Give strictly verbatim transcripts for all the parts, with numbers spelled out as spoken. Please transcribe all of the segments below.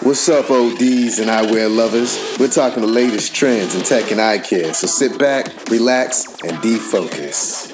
What's up, O Ds and eyewear lovers? We're talking the latest trends in tech and eye care, so sit back, relax, and defocus.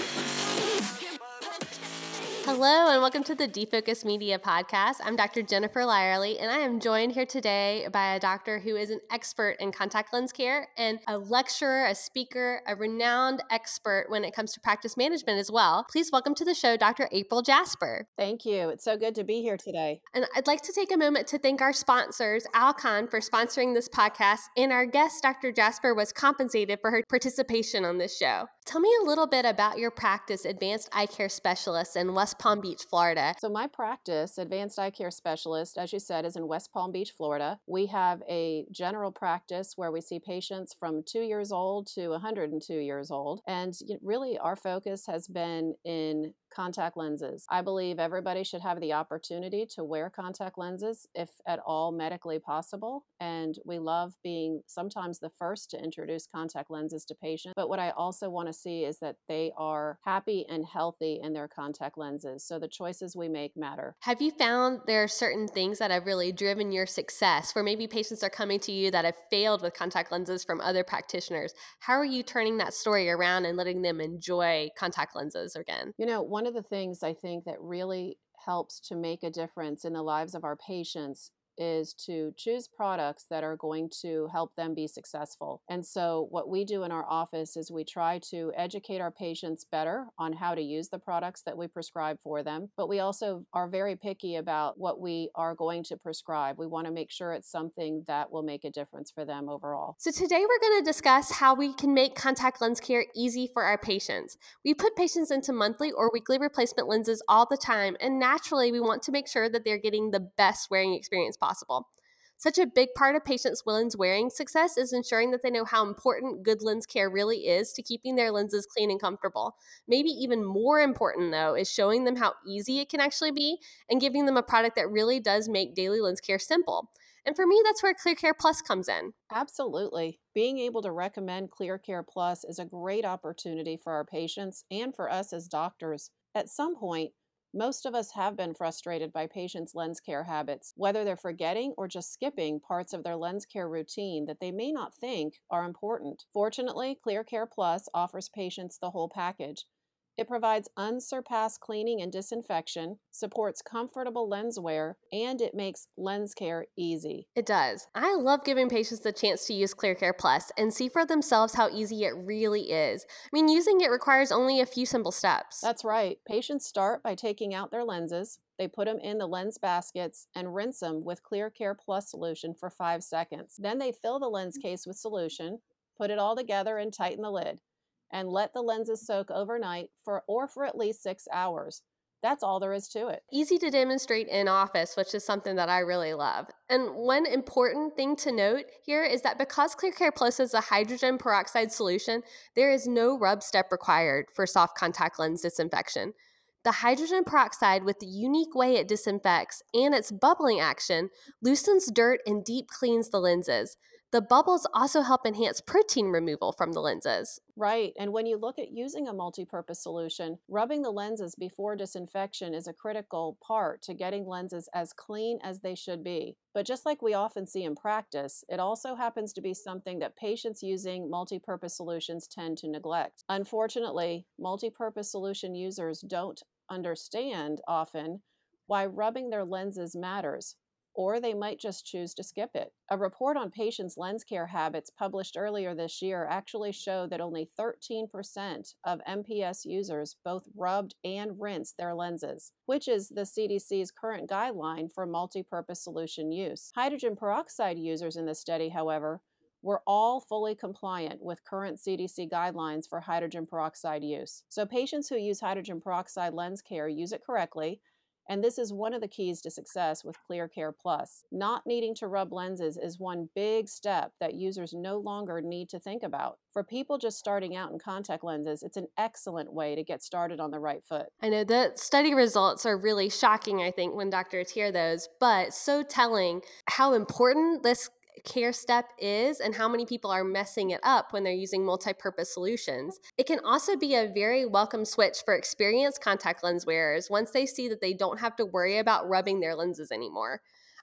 Hello and welcome to the Defocus Media Podcast. I'm Doctor Jennifer Lyerly, and I am joined here today by a doctor who is an expert in contact lens care and a lecturer, a speaker, a renowned expert when it comes to practice management as well. Please welcome to the show Doctor April Jasper. Thank you. It's so good to be here today. And I'd like to take a moment to thank our sponsors, Alcon, for sponsoring this podcast, and our guest, Doctor Jasper, was compensated for her participation on this show. Tell me a little bit about your practice, Advanced Eye Care Specialist in West Palm Beach, Florida. So my practice, Advanced Eye Care Specialist, as you said, is in West Palm Beach, Florida. We have a general practice where we see patients from two years old to one hundred two years old. And really our focus has been in contact lenses. I believe everybody should have the opportunity to wear contact lenses if at all medically possible. And we love being sometimes the first to introduce contact lenses to patients. But what I also want to see is that they are happy and healthy in their contact lenses. So the choices we make matter. Have you found there are certain things that have really driven your success, where maybe patients are coming to you that have failed with contact lenses from other practitioners? How are you turning that story around and letting them enjoy contact lenses again? You know, one of the things I think that really helps to make a difference in the lives of our patients is to choose products that are going to help them be successful. And so what we do in our office is we try to educate our patients better on how to use the products that we prescribe for them. But we also are very picky about what we are going to prescribe. We want to make sure it's something that will make a difference for them overall. So today we're going to discuss how we can make contact lens care easy for our patients. We put patients into monthly or weekly replacement lenses all the time, and naturally we want to make sure that they're getting the best wearing experience possible. Possible. Such a big part of patients' lens wearing success is ensuring that they know how important good lens care really is to keeping their lenses clean and comfortable. Maybe even more important, though, is showing them how easy it can actually be and giving them a product that really does make daily lens care simple. And for me, that's where ClearCare Plus comes in. Absolutely. Being able to recommend ClearCare Plus is a great opportunity for our patients and for us as doctors. At some point, most of us have been frustrated by patients' lens care habits, whether they're forgetting or just skipping parts of their lens care routine that they may not think are important. Fortunately, ClearCare Plus offers patients the whole package. It provides unsurpassed cleaning and disinfection, supports comfortable lens wear, and it makes lens care easy. It does. I love giving patients the chance to use ClearCare Plus and see for themselves how easy it really is. I mean, using it requires only a few simple steps. That's right. Patients start by taking out their lenses. They put them in the lens baskets and rinse them with ClearCare Plus solution for five seconds. Then they fill the lens case with solution, put it all together and tighten the lid, and let the lenses soak overnight for or for at least six hours. That's all there is to it. Easy to demonstrate in office, which is something that I really love. And one important thing to note here is that because ClearCare Plus is a hydrogen peroxide solution, there is no rub step required for soft contact lens disinfection. The hydrogen peroxide, with the unique way it disinfects and its bubbling action, loosens dirt and deep cleans the lenses. The bubbles also help enhance protein removal from the lenses. Right. And when you look at using a multi-purpose solution, rubbing the lenses before disinfection is a critical part to getting lenses as clean as they should be. But just like we often see in practice, it also happens to be something that patients using multi-purpose solutions tend to neglect. Unfortunately, multi-purpose solution users don't understand often why rubbing their lenses matters, or they might just choose to skip it. A report on patients' lens care habits published earlier this year actually showed that only thirteen percent of M P S users both rubbed and rinsed their lenses, which is the C D C's current guideline for multi-purpose solution use. Hydrogen peroxide users in the study, however, were all fully compliant with current C D C guidelines for hydrogen peroxide use. So patients who use hydrogen peroxide lens care use it correctly, and this is one of the keys to success with ClearCare Plus. Not needing to rub lenses is one big step that users no longer need to think about. For people just starting out in contact lenses, it's an excellent way to get started on the right foot. I know the study results are really shocking, I think, when doctors hear those, but so telling how important this care step is and how many people are messing it up when they're using multi-purpose solutions. It can also be a very welcome switch for experienced contact lens wearers once they see that they don't have to worry about rubbing their lenses anymore.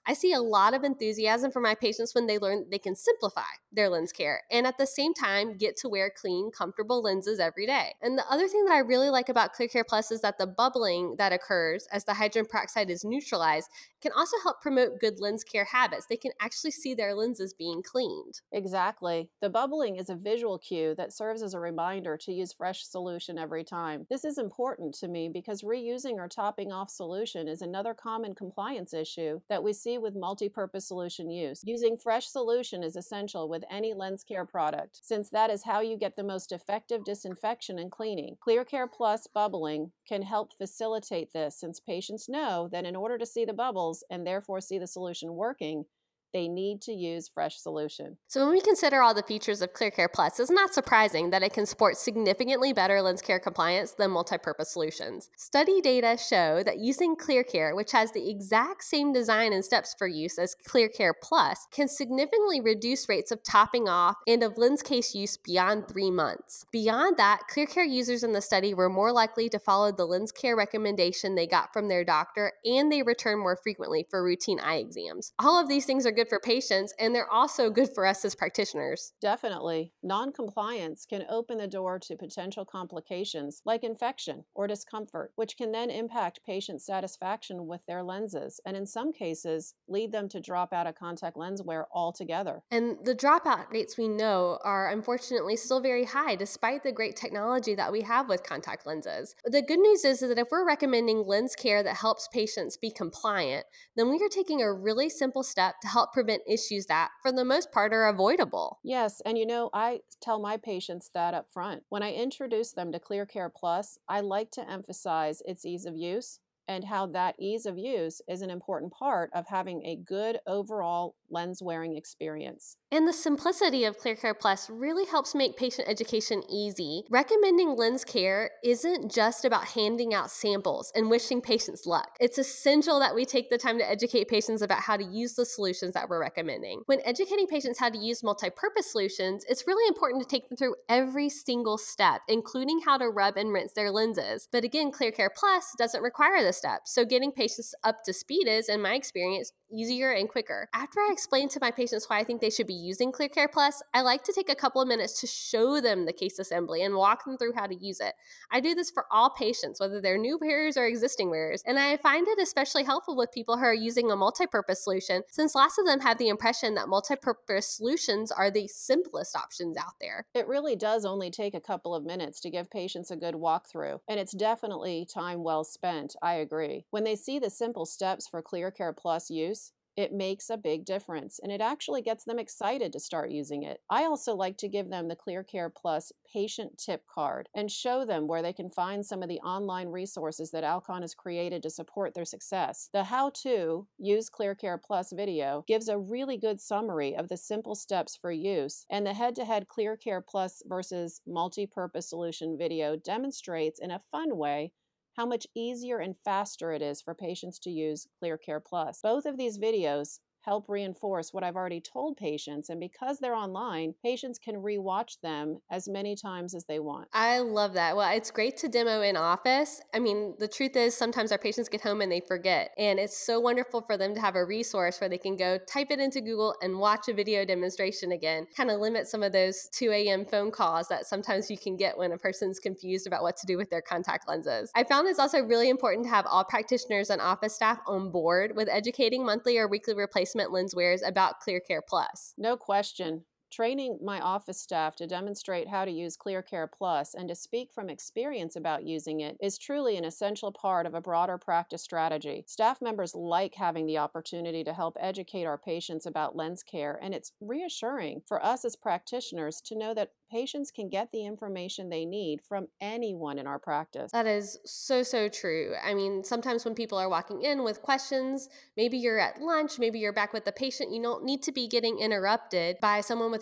I see a lot of enthusiasm from my patients when they learn they can simplify their lens care and at the same time get to wear clean, comfortable lenses every day. And the other thing that I really like about ClearCare Plus is that the bubbling that occurs as the hydrogen peroxide is neutralized can also help promote good lens care habits. They can actually see their lenses being cleaned. Exactly. The bubbling is a visual cue that serves as a reminder to use fresh solution every time. This is important to me because reusing or topping off solution is another common compliance issue that we see with multi-purpose solution use. Using fresh solution is essential with any lens care product, since that is how you get the most effective disinfection and cleaning. ClearCare Plus bubbling can help facilitate this, since patients know that in order to see the bubbles and therefore see the solution working, they need to use fresh solution. So when we consider all the features of ClearCare Plus, it's not surprising that it can support significantly better lens care compliance than multi-purpose solutions. Study data show that using ClearCare, which has the exact same design and steps for use as ClearCare Plus, can significantly reduce rates of topping off and of lens case use beyond three months. Beyond that, ClearCare users in the study were more likely to follow the lens care recommendation they got from their doctor, and they return more frequently for routine eye exams. All of these things are good for patients, and they're also good for us as practitioners. Definitely. Non-compliance can open the door to potential complications like infection or discomfort, which can then impact patient satisfaction with their lenses, and in some cases, lead them to drop out of contact lens wear altogether. And the dropout rates we know are unfortunately still very high despite the great technology that we have with contact lenses. The good news is that if we're recommending lens care that helps patients be compliant, then we are taking a really simple step to help prevent issues that, for the most part, are avoidable. Yes, and you know, I tell my patients that up front. When I introduce them to ClearCare Plus, I like to emphasize its ease of use and how that ease of use is an important part of having a good overall lens wearing experience. And the simplicity of ClearCare Plus really helps make patient education easy. Recommending lens care isn't just about handing out samples and wishing patients luck. It's essential that we take the time to educate patients about how to use the solutions that we're recommending. When educating patients how to use multi-purpose solutions, it's really important to take them through every single step, including how to rub and rinse their lenses. But again, ClearCare Plus doesn't require this step, so getting patients up to speed is, in my experience, easier and quicker. After I explain to my patients why I think they should be using ClearCare Plus, I like to take a couple of minutes to show them the case assembly and walk them through how to use it. I do this for all patients, whether they're new wearers or existing wearers, and I find it especially helpful with people who are using a multi-purpose solution, since lots of them have the impression that multi-purpose solutions are the simplest options out there. It really does only take a couple of minutes to give patients a good walkthrough, and it's definitely time well spent. I agree. When they see the simple steps for ClearCare Plus use, it makes a big difference, and it actually gets them excited to start using it. I also like to give them the ClearCare Plus patient tip card and show them where they can find some of the online resources that Alcon has created to support their success. The How to Use ClearCare Plus video gives a really good summary of the simple steps for use, and the head-to-head ClearCare Plus versus multi-purpose solution video demonstrates in a fun way how much easier and faster it is for patients to use ClearCare Plus. Both of these videos help reinforce what I've already told patients, and because they're online, patients can rewatch them as many times as they want. I love that. Well, it's great to demo in office. I mean, the truth is sometimes our patients get home and they forget, and it's so wonderful for them to have a resource where they can go type it into Google and watch a video demonstration again, kind of limit some of those two a.m. phone calls that sometimes you can get when a person's confused about what to do with their contact lenses. I found it's also really important to have all practitioners and office staff on board with educating monthly or weekly replacement lens wearers about ClearCare Plus. No question. Training my office staff to demonstrate how to use ClearCare Plus and to speak from experience about using it is truly an essential part of a broader practice strategy. Staff members like having the opportunity to help educate our patients about lens care, and it's reassuring for us as practitioners to know that patients can get the information they need from anyone in our practice. That is so, so true. I mean, sometimes when people are walking in with questions, maybe you're at lunch, maybe you're back with the patient, you don't need to be getting interrupted by someone with a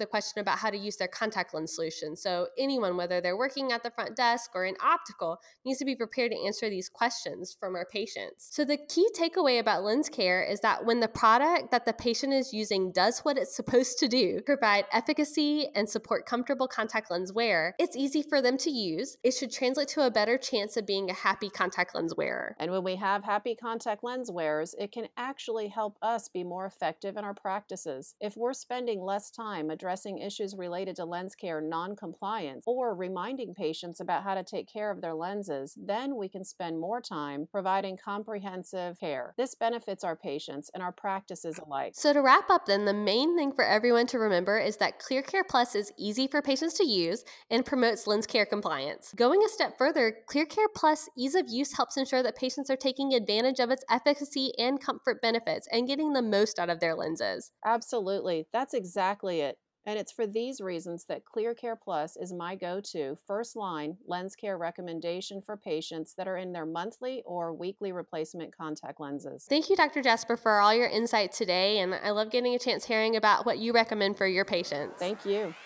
a question about how to use their contact lens solution. So anyone, whether they're working at the front desk or in optical, needs to be prepared to answer these questions from our patients. So the key takeaway about lens care is that when the product that the patient is using does what it's supposed to do, provide efficacy and support comfortable contact lens wear, it's easy for them to use. It should translate to a better chance of being a happy contact lens wearer. And when we have happy contact lens wearers, it can actually help us be more effective in our practices. If we're spending less time addressing issues related to lens care non-compliance or reminding patients about how to take care of their lenses, then we can spend more time providing comprehensive care. This benefits our patients and our practices alike. So to wrap up then, the main thing for everyone to remember is that ClearCare Plus is easy for patients to use and promotes lens care compliance. Going a step further, ClearCare Plus ease of use helps ensure that patients are taking advantage of its efficacy and comfort benefits and getting the most out of their lenses. Absolutely. That's exactly it. And it's for these reasons that ClearCare Plus is my go-to first-line lens care recommendation for patients that are in their monthly or weekly replacement contact lenses. Thank you, Doctor Jasper, for all your insight today, and I love getting a chance hearing about what you recommend for your patients. Thank you.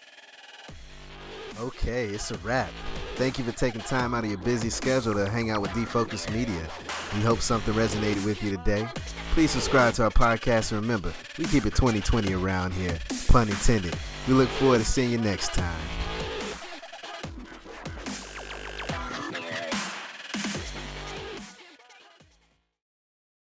Okay, it's a wrap. Thank you for taking time out of your busy schedule to hang out with D-Focus Media. We hope something resonated with you today. Please subscribe to our podcast, and remember, we keep it twenty twenty around here. Pun intended. We look forward to seeing you next time.